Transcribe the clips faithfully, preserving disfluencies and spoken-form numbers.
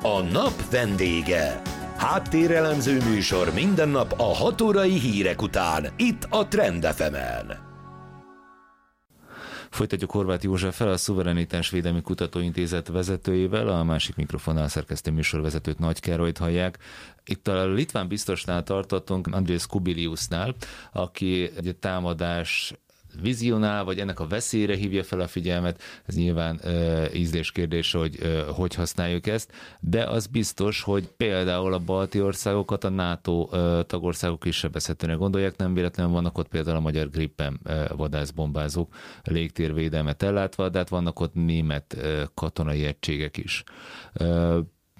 A nap vendége. Háttérelemző műsor minden nap a hat órai hírek után, itt a Trend ef emen. Folytatjuk Horváth Józseffel, a Szuverenitásvédelmi Kutatóintézet vezetőjével, a másik mikrofonnál szerkesztő műsorvezetőt, Nagy Károlyt hallják. Itt a litván biztosnál tartottunk, Andris Kubiliusnál, aki egy támadás vizionál, vagy ennek a veszélyre hívja fel a figyelmet. Ez nyilván e, ízléskérdés, hogy e, hogy használjuk ezt, de az biztos, hogy például a balti országokat a NATO e, tagországok is sebezhetőnek gondolják, nem véletlenül vannak ott például a magyar Gripen e, vadászbombázók légtérvédelmet ellátva, de hát vannak ott német e, katonai egységek is. E,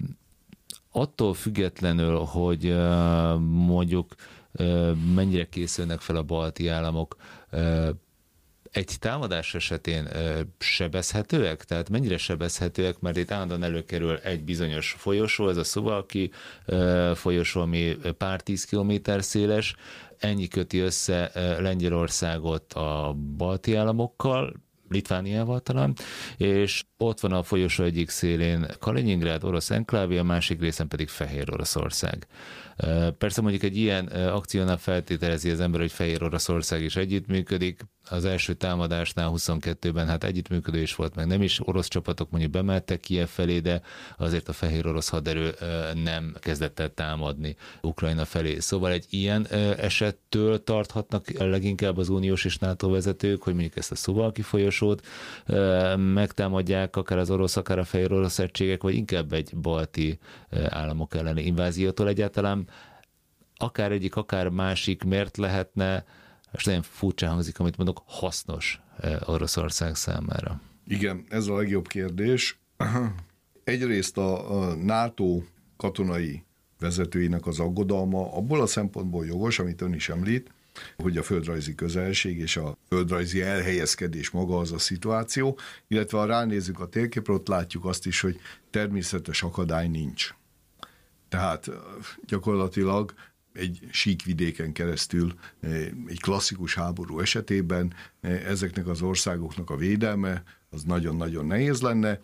attól függetlenül, hogy e, mondjuk e, mennyire készülnek fel a balti államok, e, egy támadás esetén sebezhetőek? Tehát mennyire sebezhetőek, mert itt állandóan előkerül egy bizonyos folyosó, ez a Suwałki folyosó, ami pár tíz kilométer széles, ennyi köti össze Lengyelországot a balti államokkal, Litvániával talán, és ott van a folyosó egyik szélén Kaliningrád, orosz enklávé, a másik részen pedig Fehér Oroszország. Persze mondjuk egy ilyen akciónál feltételezi az ember, hogy Fehér Oroszország is együttműködik. Az első támadásnál huszonkettőben hát együttműködő is volt, meg nem is orosz csapatok mondjuk bemeltek Kijev felé, de azért a fehér orosz haderő nem kezdett el támadni Ukrajna felé. Szóval egy ilyen esettől tarthatnak leginkább az uniós és NATO vezetők, hogy mondjuk ezt a Suwałki folyosót megtámadják, akár az orosz, akár a fehér orosz egységek, vagy inkább egy balti államok elleni inváziótól egyáltalán. Akár egyik, akár másik, miért lehetne, és nagyon furcsa hangzik, amit mondok, hasznos Oroszország számára? Igen, ez a legjobb kérdés. Egyrészt a, a NATO katonai vezetőinek az aggodalma abból a szempontból jogos, amit ön is említ, hogy a földrajzi közelség és a földrajzi elhelyezkedés maga az a szituáció, illetve ha ránézzük a térképre, ott látjuk azt is, hogy természetes akadály nincs. Tehát gyakorlatilag egy síkvidéken keresztül egy klasszikus háború esetében ezeknek az országoknak a védelme az nagyon-nagyon nehéz lenne,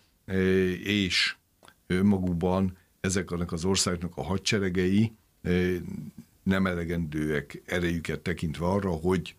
és önmagukban ezeknek az országoknak a hadseregei nem elegendőek erejüket tekintve arra, hogy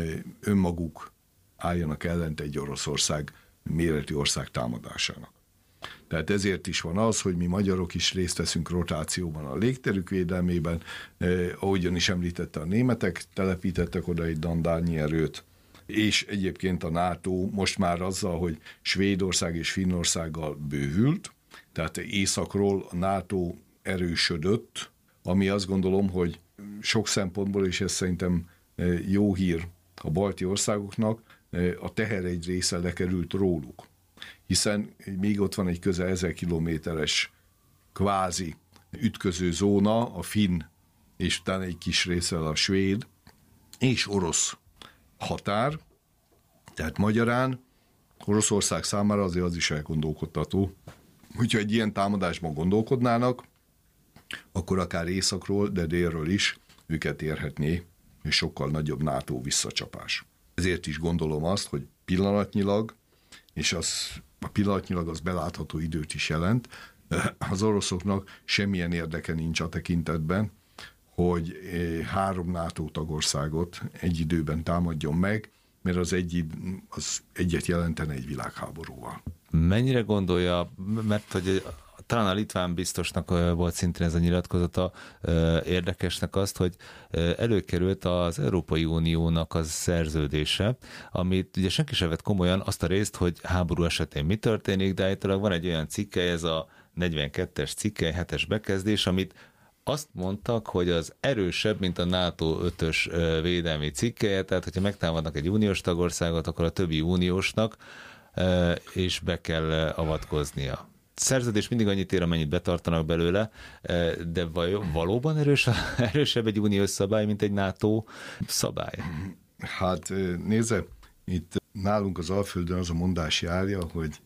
önmaguk álljanak ellent egy Oroszország méretű ország támadásának. Tehát ezért is van az, hogy mi magyarok is részt veszünk rotációban a légterük védelmében, eh, ahogyan is említette, a németek telepítettek oda egy dandárnyi erőt, és egyébként a NATO most már azzal, hogy Svédország és Finnországgal bővült, tehát északról a NATO erősödött, ami azt gondolom, hogy sok szempontból, és ez szerintem jó hír a balti országoknak, a teher egy része lekerült róluk. Hiszen még ott van egy közel ezer kilométeres kvázi ütköző zóna, a finn, és utána egy kis része a svéd és orosz határ, tehát magyarán Oroszország számára azért az is elgondolkodtató, hogyha egy ilyen támadásban gondolkodnának, akkor akár északról, de délről is őket érhetné és sokkal nagyobb NATO visszacsapás. Ezért is gondolom azt, hogy pillanatnyilag, és az, a pillanatnyilag az belátható időt is jelent, az oroszoknak semmilyen érdeke nincs a tekintetben, hogy három NATO tagországot egy időben támadjon meg, mert az, egy, az egyet jelentene egy világháborúval. Mennyire gondolja, mert hogy talán a litván biztosnak volt szintén ez a nyilatkozata érdekesnek azt, hogy előkerült az Európai Uniónak az szerződése, amit ugye senki sem vett komolyan azt a részt, hogy háború esetén mi történik, de állítólag van egy olyan cikkely, ez a negyvenkettes cikkely, hetes bekezdés, amit azt mondtak, hogy az erősebb, mint a NATO ötös védelmi cikkelye, tehát hogyha megtámadnak egy uniós tagországot, akkor a többi uniósnak és be kell avatkoznia. Szerződés mindig annyit ér, amennyit betartanak belőle, de valóban erős, erősebb egy uniós szabály, mint egy NATO szabály? Hát nézze, itt nálunk az Alföldön az a mondás járja, hogy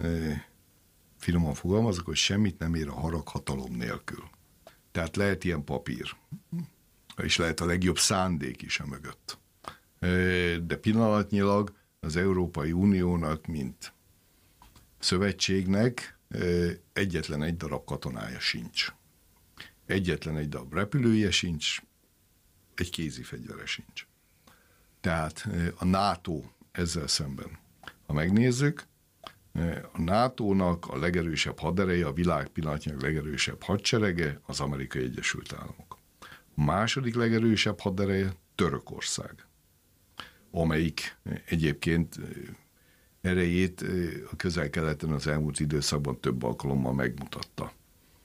finoman fogalmazok, hogy semmit nem ér a harag hatalom nélkül. Tehát lehet ilyen papír, és lehet a legjobb szándék is a mögött. De pillanatnyilag az Európai Uniónak, mint szövetségnek egyetlen egy darab katonája sincs. Egyetlen egy darab repülője sincs, egy kézi fegyvere sincs. Tehát a NATO ezzel szemben, ha megnézzük, a nátónak a legerősebb hadereje, a világ pillanatnyilag legerősebb hadserege az Amerikai Egyesült Államok. A második legerősebb hadereje Törökország, amelyik egyébként erejét a Közel-Keleten az elmúlt időszakban több alkalommal megmutatta.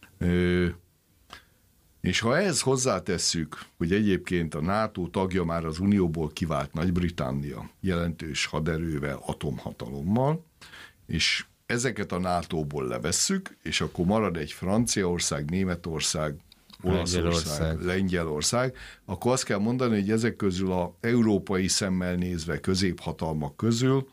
És ha ehhez hozzátesszük, hogy egyébként a NATO tagja már az Unióból kivált Nagy-Britannia jelentős haderővel, atomhatalommal, és ezeket a nátóból levesszük, és akkor marad egy Franciaország, Németország, Olaszország, Lengyelország. Lengyelország, akkor azt kell mondani, hogy ezek közül az európai szemmel nézve középhatalmak közül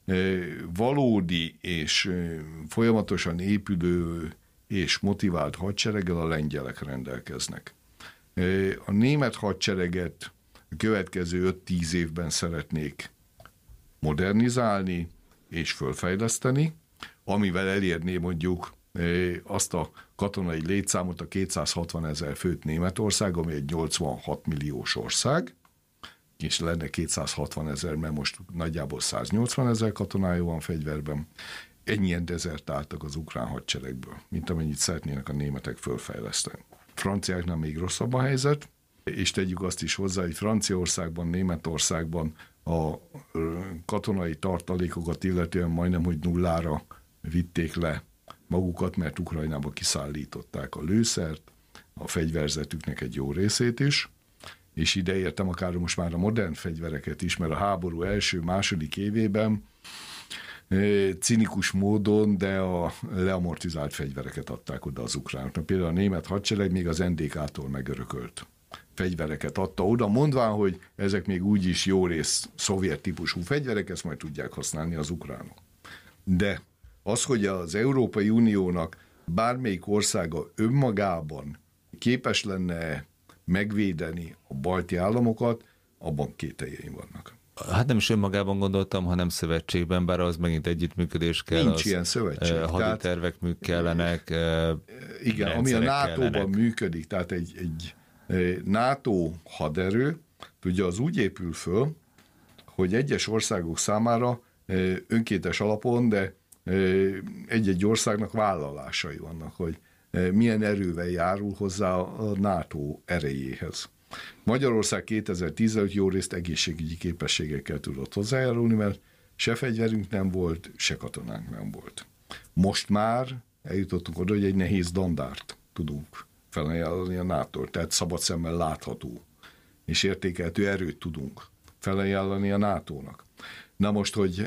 valódi és folyamatosan épülő és motivált hadsereggel a lengyelek rendelkeznek. A német hadsereget a következő öt-tíz évben szeretnék modernizálni és fölfejleszteni, amivel elérné mondjuk azt a katonai létszámot, a kétszázhatvan ezer főt Németország, ami egy nyolcvanhat milliós ország, és lenne kétszázhatvan ezer, mert most nagyjából száznyolcvan ezer katonája van fegyverben. Ennyien dezertáltak az ukrán hadseregből, mint amennyit szeretnének a németek fölfejleszteni. Franciáknál még rosszabb a helyzet, és tegyük azt is hozzá, hogy Franciaországban, Németországban a katonai tartalékokat illetően majdnem, hogy nullára vitték le magukat, mert Ukrajnába kiszállították a lőszert, a fegyverzetüknek egy jó részét is, és ide értem akár most már a modern fegyvereket is, mert a háború első-második évében cinikus módon, de a leamortizált fegyvereket adták oda az ukránoknak. Például a német hadsereg még az en dé ká-tól megörökölt fegyvereket adta oda, mondván, hogy ezek még úgyis jó rész szovjet típusú fegyverek, ezt majd tudják használni az ukránok. De az, hogy az Európai Uniónak bármelyik országa önmagában képes lenne megvédeni a balti államokat, abban kételjeim vannak. Hát nem is önmagában gondoltam, hanem szövetségben, bár az megint együttműködés kell. Nincs az, ilyen szövetség. Haditervek tehát, kellenek. Igen, ami a nátóban működik, tehát egy, egy NATO haderő, ugye az úgy épül föl, hogy egyes országok számára önkéntes alapon, de egy-egy országnak vállalásai vannak, hogy milyen erővel járul hozzá a NATO erejéhez. Magyarország kétezer-tizenöt jó részt egészségügyi képességekkel tudott hozzájárulni, mert se fegyverünk nem volt, se katonánk nem volt. Most már eljutottunk oda, hogy egy nehéz dandárt tudunk felajánlani a nától, tehát szabad szemmel látható és értékelhető erőt tudunk felajánlani a nátónak. Na most, hogy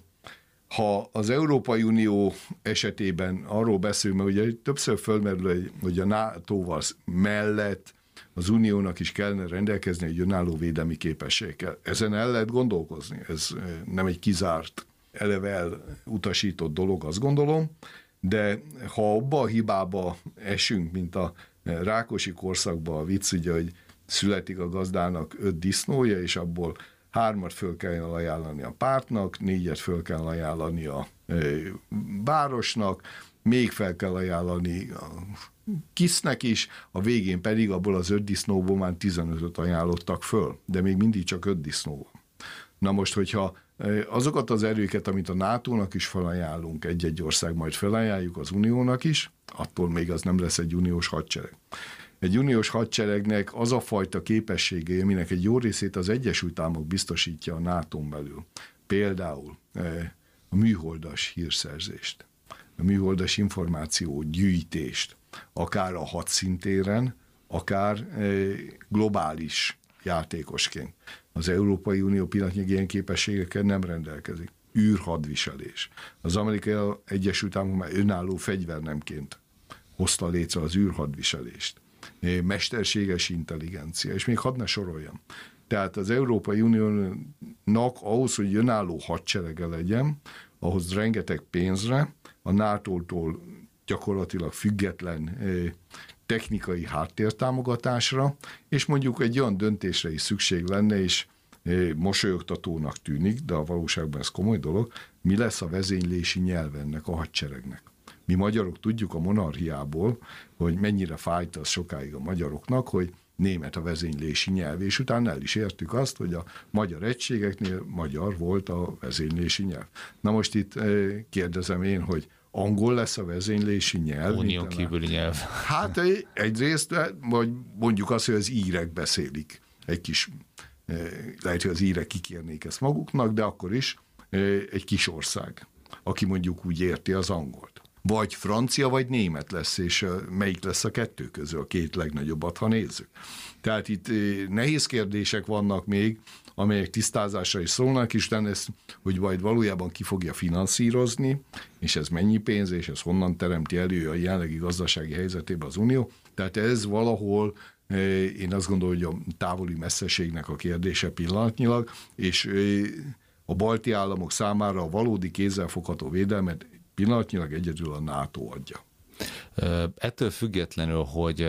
ha az Európai Unió esetében arról beszélünk, mert ugye többször fölmerül, hogy a nátóval mellett az uniónak is kellene rendelkezni egy önálló védelmi képességgel. Ezen el lehet gondolkozni, ez nem egy kizárt, eleve elutasított dolog, azt gondolom, de ha abba a hibába esünk, mint a Rákosi korszakban a vicc, ugye, hogy születik a gazdának öt disznója, és abból hármat föl kell ajánlani a pártnak, négyet föl kell ajánlani a városnak, még fel kell ajánlani a kisznek is, a végén pedig abból az öt disznóból már tizenötöt ajánlottak föl, de még mindig csak öt disznó van. Na most, hogyha azokat az erőket, amit a nátónak is felajánlunk, egy-egy ország majd felajánljuk az uniónak is, attól még az nem lesz egy uniós hadsereg. Egy uniós hadseregnek az a fajta képessége, aminek egy jó részét az Egyesült Államok biztosítja a nátón belül. Például a műholdas hírszerzést, a műholdas információ gyűjtést, akár a hadszintéren, akár globális játékosként. Az Európai Unió pillanatnyilag ilyen képességekkel nem rendelkezik. űrhadviselés. Az Amerikai Egyesült Államok már önálló fegyvernemként hozta létre az űrhadviselést. Mesterséges intelligencia, és még hadd ne soroljam. Tehát az Európai Uniónak ahhoz, hogy önálló hadserege legyen, ahhoz rengeteg pénzre, a nátótól gyakorlatilag független technikai háttértámogatásra, és mondjuk egy olyan döntésre is szükség lenne, és mosolyogtatónak tűnik, de a valóságban ez komoly dolog, mi lesz a vezénylési nyelv ennek a hadseregnek. Mi magyarok tudjuk a monarchiából, hogy mennyire fájt az sokáig a magyaroknak, hogy német a vezénylési nyelv, és utána el is értük azt, hogy a magyar egységeknél magyar volt a vezénylési nyelv. Na most itt kérdezem én, hogy angol lesz a vezénylési nyelv? Unión kívüli nyelv. Hát egyrészt, vagy mondjuk azt, hogy az írek beszélik. Egy kis, lehet, hogy az írek kikérnék ezt maguknak, de akkor is egy kis ország, aki mondjuk úgy érti az angolt. Vagy francia, vagy német lesz, és melyik lesz a kettő közül, a két legnagyobbat, ha nézzük. Tehát itt nehéz kérdések vannak még, amelyek tisztázásra is szólnak, és ez, hogy majd valójában ki fogja finanszírozni, és ez mennyi pénz, és ez honnan teremti elő a jelenlegi gazdasági helyzetében az Unió. Tehát ez valahol, én azt gondolom, hogy a távoli messzeségnek a kérdése pillanatnyilag, és a balti államok számára a valódi kézzelfogható védelmet pillanatnyilag egyedül a NATO adja. Ettől függetlenül, hogy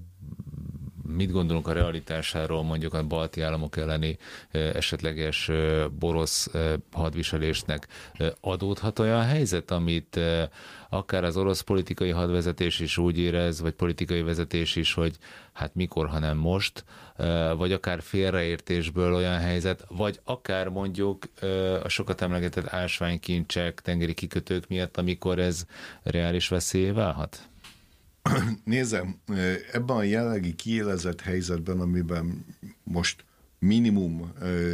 mit gondolunk a realitásáról mondjuk a balti államok elleni esetleges orosz hadviselésnek, adódhat olyan helyzet, amit akár az orosz politikai hadvezetés is úgy érez, vagy politikai vezetés is, hogy hát mikor, hanem most, vagy akár félreértésből olyan helyzet, vagy akár mondjuk a sokat emlegetett ásványkincsek, tengeri kikötők miatt, amikor ez reális veszélyé válhat? Nézem, ebben a jelenlegi kiélezett helyzetben, amiben most minimum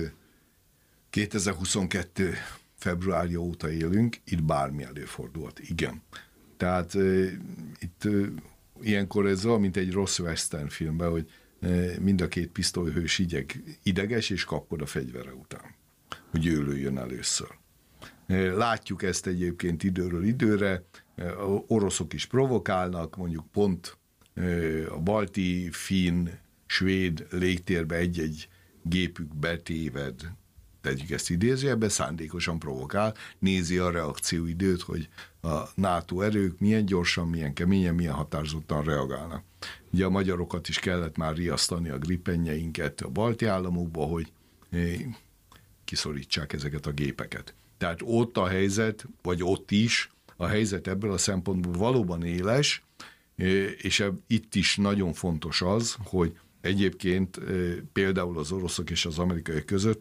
kétezer-huszonkettő februárja óta élünk, itt bármi előfordult, igen. Tehát itt ilyenkor ez olyan, mint egy rossz western filmben, hogy mind a két pisztolyhős ideg, ideges, és kapkod a fegyvere után, hogy ő lőjön először. Látjuk ezt egyébként időről időre, oroszok is provokálnak, mondjuk pont a balti, finn, svéd légtérbe egy-egy gépük betéved, tegyük ezt idézőjelbe, szándékosan provokál, nézi a reakcióidőt, hogy a NATO erők milyen gyorsan, milyen keményen, milyen határozottan reagálnak. Ugye a magyarokat is kellett már riasztani a gripenjeinket a balti államokba, hogy kiszorítsák ezeket a gépeket. Tehát ott a helyzet, vagy ott is, a helyzet ebből a szempontból valóban éles, és itt is nagyon fontos az, hogy egyébként például az oroszok és az amerikaiak között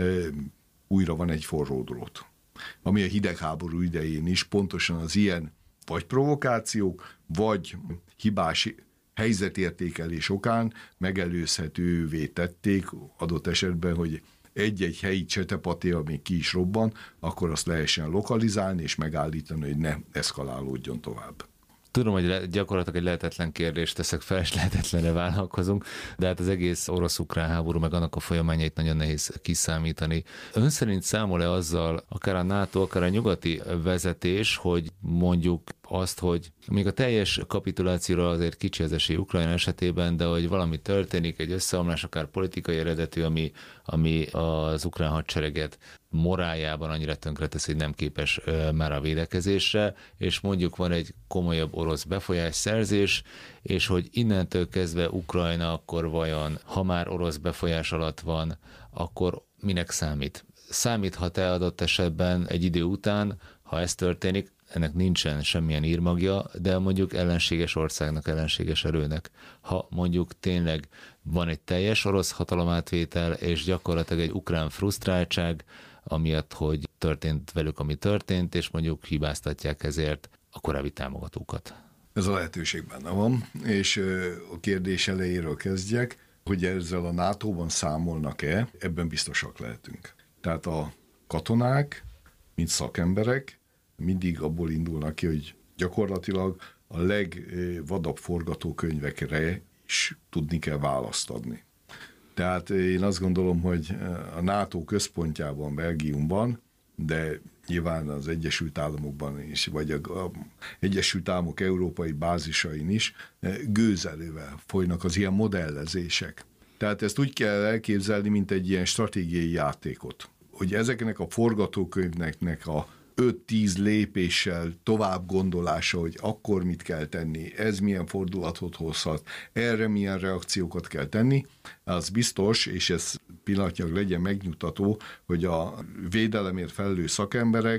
újra van egy forró drót, ami a hidegháború idején is pontosan az ilyen vagy provokációk, vagy hibás helyzetértékelés okán megelőzhetővé tették adott esetben, hogy egy-egy helyi csetepaté, ami ki is robban, akkor azt lehessen lokalizálni és megállítani, hogy ne eszkalálódjon tovább. Tudom, hogy gyakorlatilag egy lehetetlen kérdést teszek fel, és lehetetlenre vállalkozunk, de hát az egész orosz-ukrán háború, meg annak a folyamányait nagyon nehéz kiszámítani. Ön szerint számol-e azzal, akár a NATO, akár a nyugati vezetés, hogy mondjuk azt, hogy még a teljes kapitulációra azért kicsi az esély Ukrajna esetében, de hogy valami történik, egy összeomlás, akár politikai eredetű, ami, ami az ukrán hadsereget moráljában annyira tönkretesz, hogy nem képes már a védekezésre, és mondjuk van egy komolyabb orosz befolyásszerzés, és hogy innentől kezdve Ukrajna akkor vajon, ha már orosz befolyás alatt van, akkor minek számít? Számíthat-e adott esetben egy idő után, ha ez történik, ennek nincsen semmilyen írmagja, de mondjuk ellenséges országnak, ellenséges erőnek. Ha mondjuk tényleg van egy teljes orosz hatalomátvétel, és gyakorlatilag egy ukrán frusztráltság, amiatt, hogy történt velük, ami történt, és mondjuk hibáztatják ezért a korábbi támogatókat. Ez a lehetőség benne van, és a kérdés elejéről kezdjek, hogy ezzel a nátóban számolnak-e, ebben biztosak lehetünk. Tehát a katonák, mint szakemberek, mindig abból indulnak ki, hogy gyakorlatilag a legvadabb forgatókönyvekre is tudni kell választ adni. Tehát én azt gondolom, hogy a NATO központjában, Belgiumban, de nyilván az Egyesült Államokban is, vagy az Egyesült Államok európai bázisain is gőzerővel folynak az ilyen modellezések. Tehát ezt úgy kell elképzelni, mint egy ilyen stratégiai játékot. Hogy ezeknek a forgatókönyvnek a öt-tíz lépéssel tovább gondolása, hogy akkor mit kell tenni, ez milyen fordulatot hozhat, erre milyen reakciókat kell tenni, az biztos, és ez pillanatnyilag legyen megnyugtató, hogy a védelemért felelős szakemberek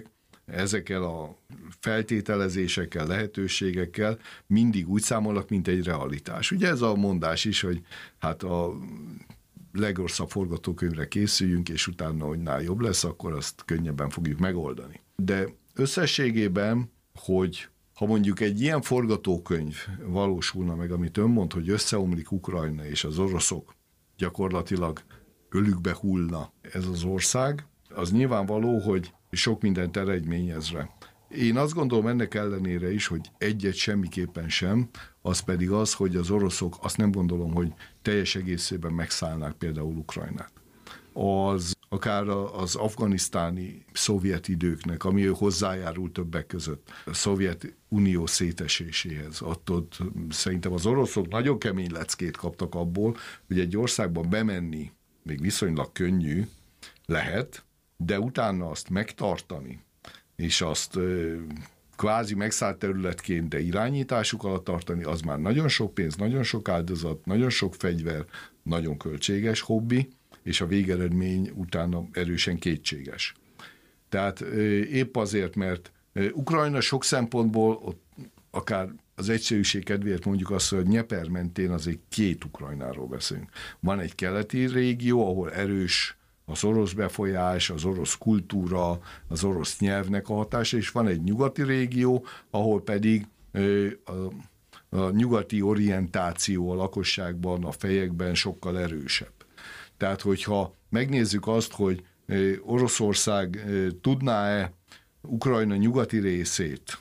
ezekkel a feltételezésekkel, lehetőségekkel mindig úgy számolnak, mint egy realitás. Ugye ez a mondás is, hogy hát a legrosszabb forgatókönyvre készüljünk, és utána, hogy nál jobb lesz, akkor azt könnyebben fogjuk megoldani. De összességében, hogy ha mondjuk egy ilyen forgatókönyv valósulna meg, amit ön mond, hogy összeomlik Ukrajna, és az oroszok gyakorlatilag ölükbe hullna ez az ország, az nyilvánvaló, hogy sok mindent eredményez rá. Én azt gondolom ennek ellenére is, hogy egyet semmiképpen sem, az pedig az, hogy az oroszok, azt nem gondolom, hogy teljes egészében megszállnák például Ukrajnát. Az akár az afganisztáni szovjet időknek, ami hozzájárult többek között a Szovjetunió széteséséhez. Attól szerintem az oroszok nagyon kemény leckét kaptak abból, hogy egy országban bemenni még viszonylag könnyű lehet, de utána azt megtartani, és azt kvázi megszállt területként, de irányításuk alatt tartani, az már nagyon sok pénz, nagyon sok áldozat, nagyon sok fegyver, nagyon költséges hobbi, és a végeredmény utána erősen kétséges. Tehát épp azért, mert Ukrajna sok szempontból, ott akár az egyszerűség kedvéért mondjuk azt, hogy Dnyeper mentén azért két Ukrajnáról beszélünk. Van egy keleti régió, ahol erős az orosz befolyás, az orosz kultúra, az orosz nyelvnek a hatása, és van egy nyugati régió, ahol pedig a, a nyugati orientáció a lakosságban, a fejekben sokkal erősebb. Tehát, hogyha megnézzük azt, hogy Oroszország tudná-e Ukrajna nyugati részét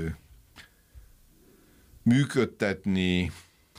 működtetni,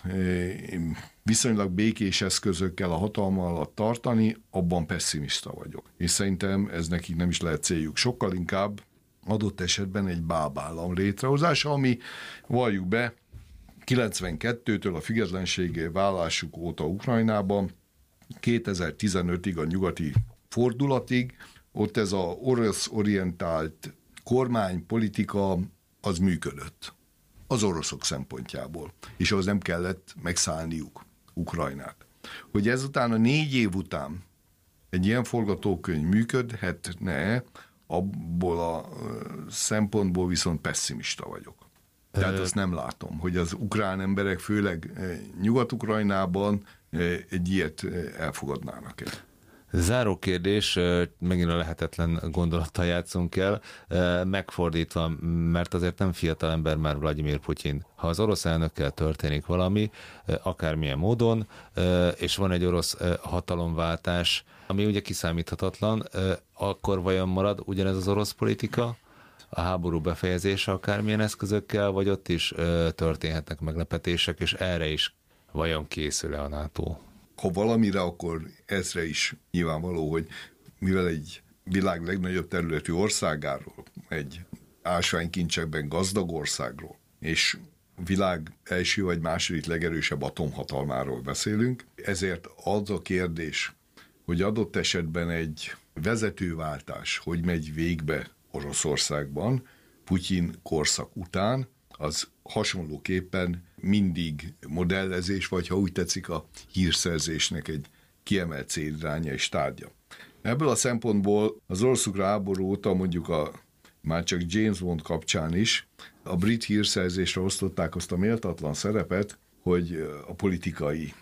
viszonylag békés eszközökkel a hatalma alatt tartani, abban pessimista vagyok. És szerintem ez nekik nem is lehet céljuk. Sokkal inkább adott esetben egy bábállam létrehozása, ami, valljuk be, kilencvenkettőtől a függetlenségé válásuk óta Ukrajnában, kétezer-tizenötig a nyugati fordulatig, ott ez a orosz-orientált kormánypolitika az működött. Az oroszok szempontjából. És ahhoz nem kellett megszállniuk Ukrajnát. Hogy ezután a négy év után egy ilyen forgatókönyv működhetne, abból a szempontból viszont pessimista vagyok. Tehát azt nem látom, hogy az ukrán emberek, főleg Nyugat-Ukrajnában egy ilyet elfogadnának el. Záró kérdés, megint a lehetetlen gondolattal játszunk el, megfordítva, mert azért nem fiatal ember már Vladimir Putyin. Ha az orosz elnökkel történik valami, akármilyen módon, és van egy orosz hatalomváltás, ami ugye kiszámíthatatlan, akkor vajon marad ugyanez az orosz politika, a háború befejezése akármilyen eszközökkel, vagy ott is történhetnek meglepetések, és erre is vajon készül-e a NATO? Ha valamire, akkor ezre is nyilvánvaló, hogy mivel egy világ legnagyobb területű országáról, egy ásványkincsekben gazdag országról, és világ első vagy második legerősebb atomhatalmáról beszélünk, ezért az a kérdés, hogy adott esetben egy vezetőváltás, hogy megy végbe Oroszországban, Putyin korszak után, az hasonlóképpen mindig modellezés, vagy ha úgy tetszik, a hírszerzésnek egy kiemelt céliránya és tárgya. Ebből a szempontból az orosz-ukrán háború óta mondjuk a, már csak James Bond kapcsán is a brit hírszerzésre osztották azt a méltatlan szerepet, hogy a politikai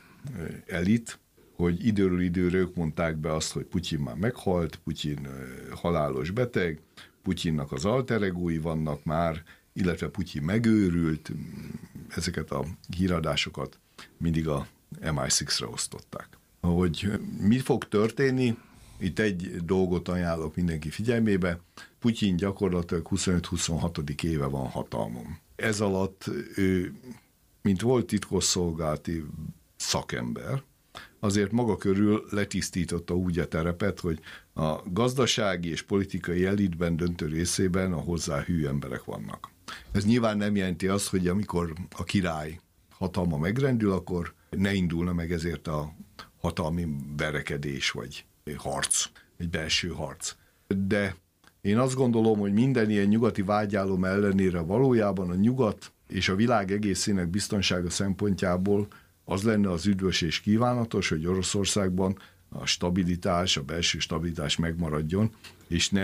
elit, hogy időről időre ők mondták be azt, hogy Putyin már meghalt, Putyin halálos beteg, Putyinnak az alter egói vannak már, illetve Putyin megőrült, ezeket a híradásokat mindig a em i hatra osztották. Hogy mi fog történni, itt egy dolgot ajánlok mindenki figyelmébe, Putyin gyakorlatilag huszonöt-huszonhat. éve van hatalmon. Ez alatt ő, mint volt titkosszolgálati szakember, azért maga körül letisztította úgy a terepet, hogy a gazdasági és politikai elitben döntő részében a hozzá hű emberek vannak. Ez nyilván nem jelenti azt, hogy amikor a király hatalma megrendül, akkor ne indulna meg ezért a hatalmi verekedés vagy harc, egy belső harc. De én azt gondolom, hogy minden ilyen nyugati vágyálom ellenére valójában a nyugat és a világ egészének biztonsága szempontjából az lenne az üdvös és kívánatos, hogy Oroszországban a stabilitás, a belső stabilitás megmaradjon, és ne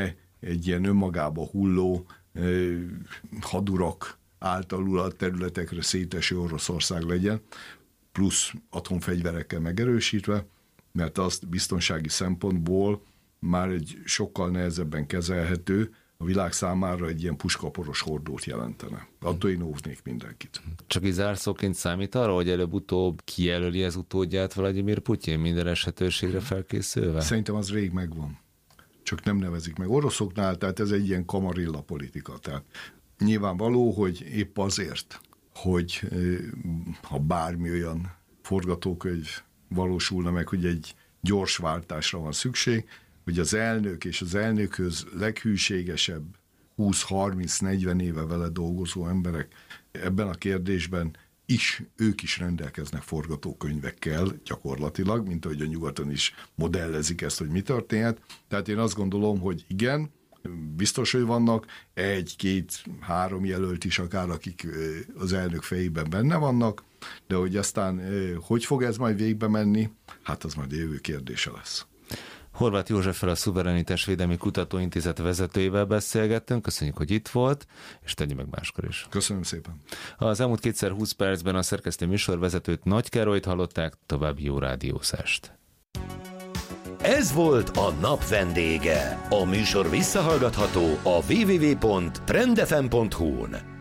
egy ilyen önmagába hulló hadurak által uralt területekre széteső Oroszország legyen, plusz atomfegyverekkel megerősítve, mert azt biztonsági szempontból már egy sokkal nehezebben kezelhető, a világ számára egy ilyen puskaporos hordót jelentene. Attól én óvnék mindenkit. Csak így zárszóként számít arra, hogy előbb-utóbb kijelöli az utódját Vladimir Putyin minden esetőségre felkészülve? Szerintem az rég megvan. Csak nem nevezik meg oroszoknál, tehát ez egy ilyen kamarilla politika. Tehát nyilvánvaló, hogy épp azért, hogy ha bármi olyan forgatókönyv valósulna meg, hogy egy gyors váltásra van szükség, hogy az elnök és az elnökhöz leghűségesebb húsz-harminc-negyven éve vele dolgozó emberek ebben a kérdésben is, ők is rendelkeznek forgatókönyvekkel gyakorlatilag, mint ahogy a nyugaton is modellezik ezt, hogy mi történhet. Tehát én azt gondolom, hogy igen, biztos, hogy vannak egy-két-három jelölt is akár, akik az elnök fejében benne vannak, de hogy aztán hogy fog ez majd végbe menni, hát az majd jövő kérdése lesz. Horváth Józseffel, a Szuverenitásvédelmi Kutatóintézet vezetőjével beszélgettünk. Köszönjük, hogy itt volt, és tegye meg máskor is. Köszönöm szépen. Az elmúlt kétszer húsz percben a szerkesztő műsorvezetőt, Nagy Károlyt hallották, további jó rádiózást. Ez volt a nap vendége. A műsor visszahallgatható a double-u double-u double-u pont trend f m pont h u-n.